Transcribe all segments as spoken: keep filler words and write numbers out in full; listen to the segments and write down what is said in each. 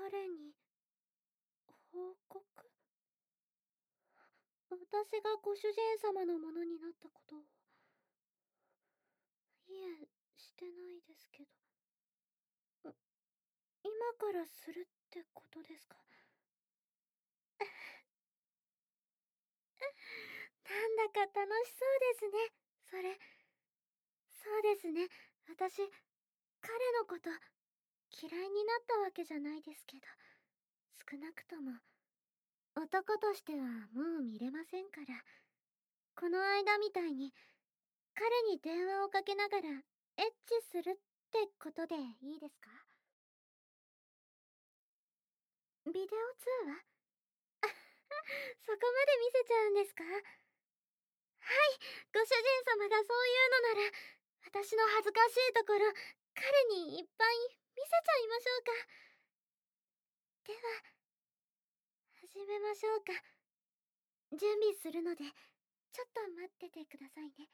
彼に報告？私がご主人様のものになったことを。いえ、してないですけど。ん今からするってことですか？なんだか楽しそうですね、それ。そうですね、私、彼のこと嫌いになったわけじゃないですけど、少なくとも男としてはもう見れませんから、この間みたいに彼に電話をかけながらエッチするってことでいいですか？ビデオ通話？そこまで見せちゃうんですか？はい、ご主人様がそういうのなら、私の恥ずかしいところ、彼にいっぱい見せちゃいましょうか。では、始めましょうか。準備するので、ちょっと待っててくださいね。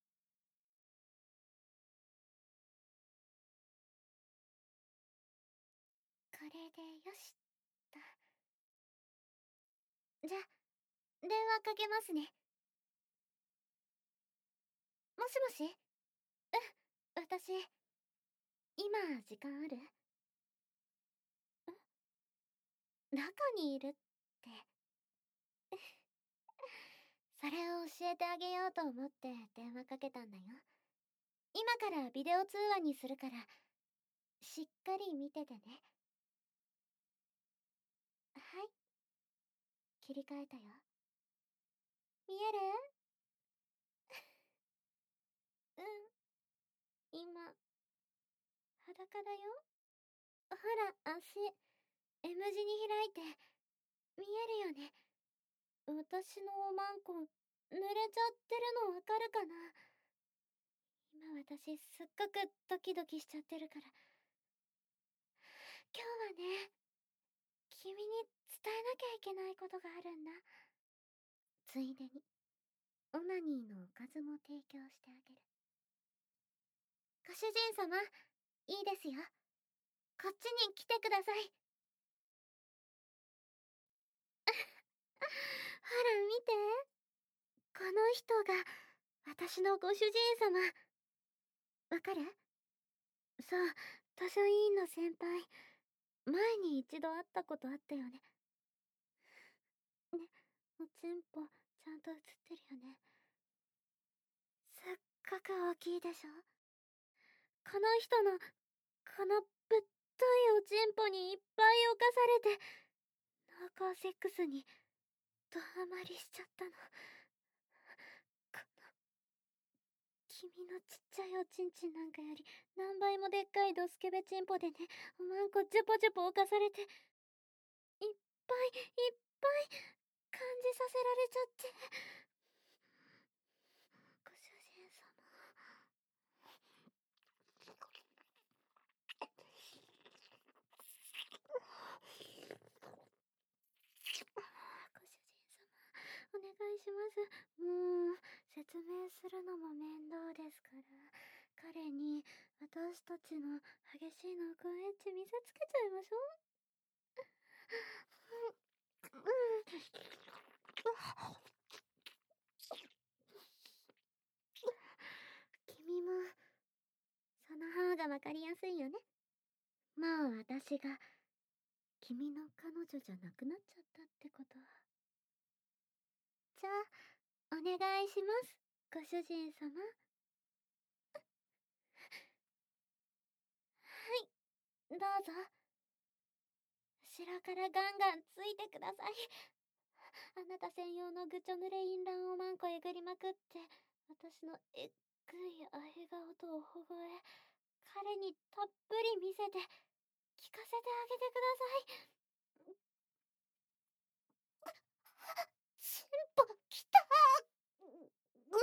これでよしと。じゃ、電話かけますね。もしもし？うん、私、今時間ある？ん？中にいるって。それを教えてあげようと思って電話かけたんだよ。今からビデオ通話にするから、しっかり見ててね。はい。切り替えたよ。見える？うん。今、裸だよ。ほら、足、M 字に開いて、見えるよね。私のおまんこ、濡れちゃってるのわかるかな？今私すっごくドキドキしちゃってるから。今日はね、君に伝えなきゃいけないことがあるんだ。ついでに、オナニーのおかずも提供してあげる。ご主人様、いいですよ。こっちに来てください。ほら見て。この人が私のご主人様。わかる？そう、図書委員の先輩。前に一度会ったことあったよね。ね、おちんぽちゃんと映ってるよね。すっごく大きいでしょ？この人のこのぶっといおちんぽにいっぱい侵されて、濃厚セックスにドハマりしちゃったの。この君のちっちゃいおちんちんなんかより何倍もでっかいドスケベチンポでね、おまんこジュポジュポ侵されて、いっぱいいっぱい感じさせられちゃって。ご主人様。ご主人様、お願いします。もう、説明するのも面倒ですから、彼に私たちの激しい濃厚エッチ見せつけちゃいましょう。うん。君も、その方がわかりやすいよね。もう私が、君の彼女じゃなくなっちゃったってことは。じゃあ、お願いします、ご主人様。はい、どうぞ。後ろからガンガンついてください。あなた専用のぐちょ濡れインランをマンコえぐりまくって、私のえっぐいあへ顔とおほごえ、彼にたっぷり見せて、聞かせてあげてください。チンポきたー。う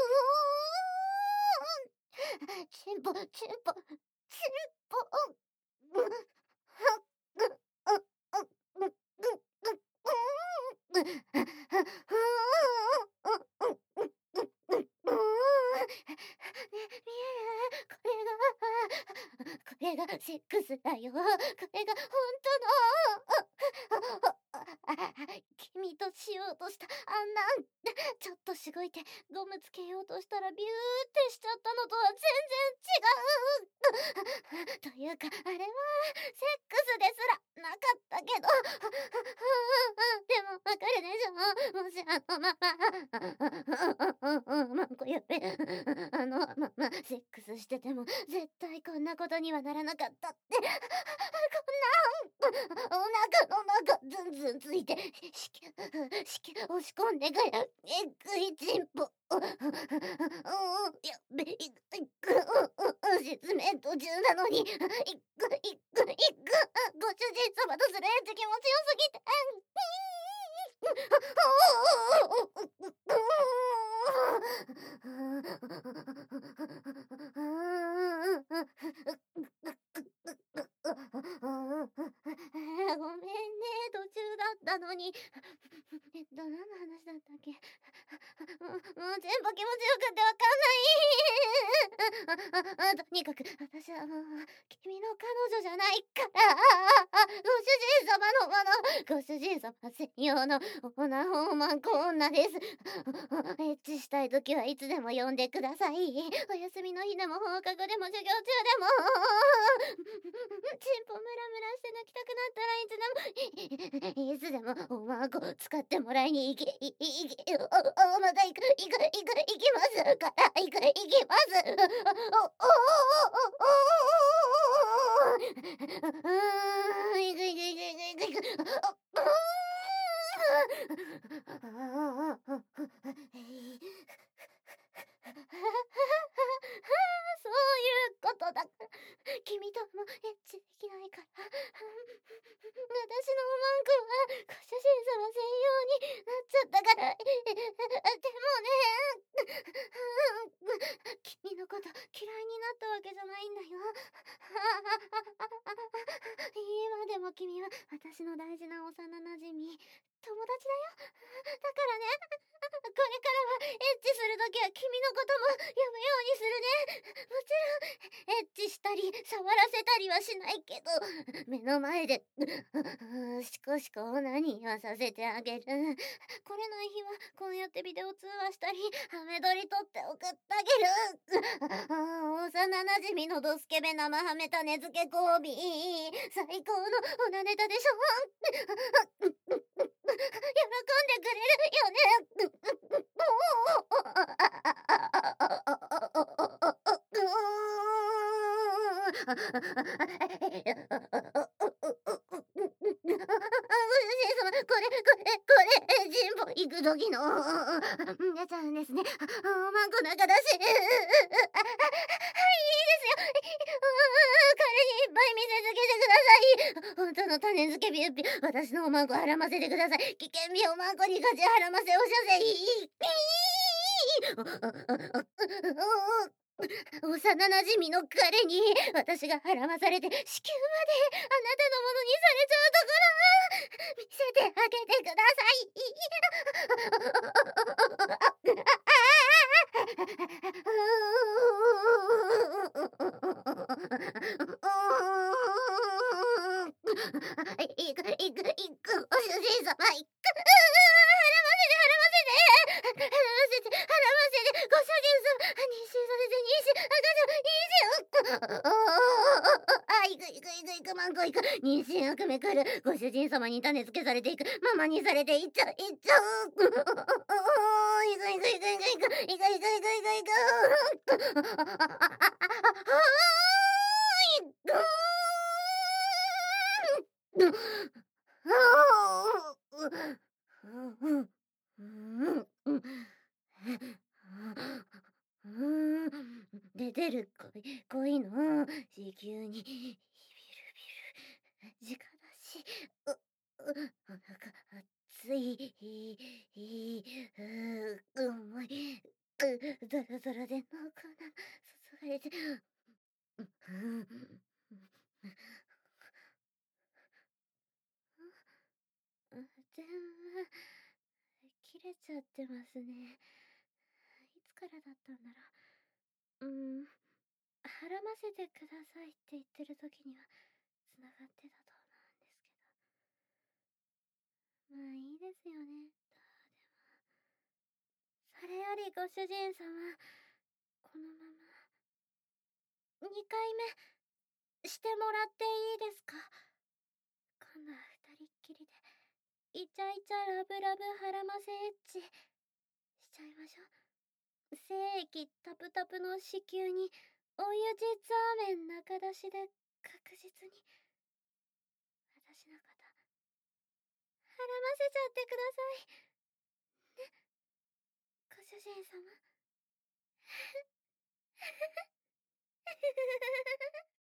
ーん。チンポ、チンポ、チンポ。うっ、ぐ、う、う、う、う、う、ね、見える？これが、これがセックスだよ。これが本当の君としようとしたあんなちょっとしごいてゴムつけようとしたらビューってしちゃったのとは全然違うというかあれはセックスですらなかったけどでもわかるでしょ。もしあのまままこやべあのままセックスしてても絶対こんなことにはならなかったってこんなお腹の中ズンズンついてしきしき押し込んでからえぐいチンポやべいくいく説明途中なのにいくいくいくご主人様とするエッチ気持ちよすぎてごめんね、途中だったのに。えっと、何の話だったっけ。もう、もう全部気持ちよくてわかんない。とにかく、私はもう、君の彼女じゃないから、ご主人様のもの、ご主人様専用のオナホーマンコ女です。エッチしたい時はいつでも呼んでください。お休みの日でも放課後でも授業中でも。チンポムラムラして泣きたくなったらいつでもいつでもおまんこ使ってもらいに行きいいきおおまた行く行く行く行きますから行く行きますおおおお行く行く行く行く行くそういうことだから君ともエッチできないから私のおまんこはご主人様専用になっちゃったからでもね君のこと嫌いになったわけじゃないんだよ今でも君は私の大事な幼なじみ友達だよだからねこれからはエッチするときは君のことも呼ぶようにするねもちろんエッチしたり触らせたりはしないけど目の前でシコシコオナニーはさせてあげる来れない日はこうやってビデオ通話したりハメ撮り撮って送ってあげる幼なじみのドスケベ生ハメ種付け交尾最高のオナネタでしょ喜んでくれるよねこれこれこれジンボ行く時のやつなんですねおまんこ中だしはいいいですよ彼にいっぱい見せつけてください本当の種付けビュッピ私のおまんこはらませてください危険日おまんこに勝ちはらませおしゃせい幼なじみの彼に私がはらまされて子宮まであなたのものにされちゃうところ見せてあげてくださいいくいくいくお主人様いくはらませてはらませてはらませてはらませてご主人様妊娠させて妊娠赤ちゃん妊娠あいくいくいくいくマンコいく妊娠悪めくるご主人様に種付けされていくママにされていっちゃういっちゃういくいくいくいくいくいくいくいくいくいくい出てる恋の子宮にビルビル直だしううお腹熱い重いドロドロで濃厚な注がれて電話切れちゃってますねいつからだったんだろううんはらませてくださいって言ってる時には繋がってたと思うんですけど。まあいいですよね。どうでも。それよりご主人様、このままにかいめしてもらっていいですか？今度は二人っきりでイチャイチャラブラブはらませエッチしちゃいましょう。精液タプタプの子宮にお湯実アーメン中出しで確実に私のことはらませちゃってくださいね、ご主人様。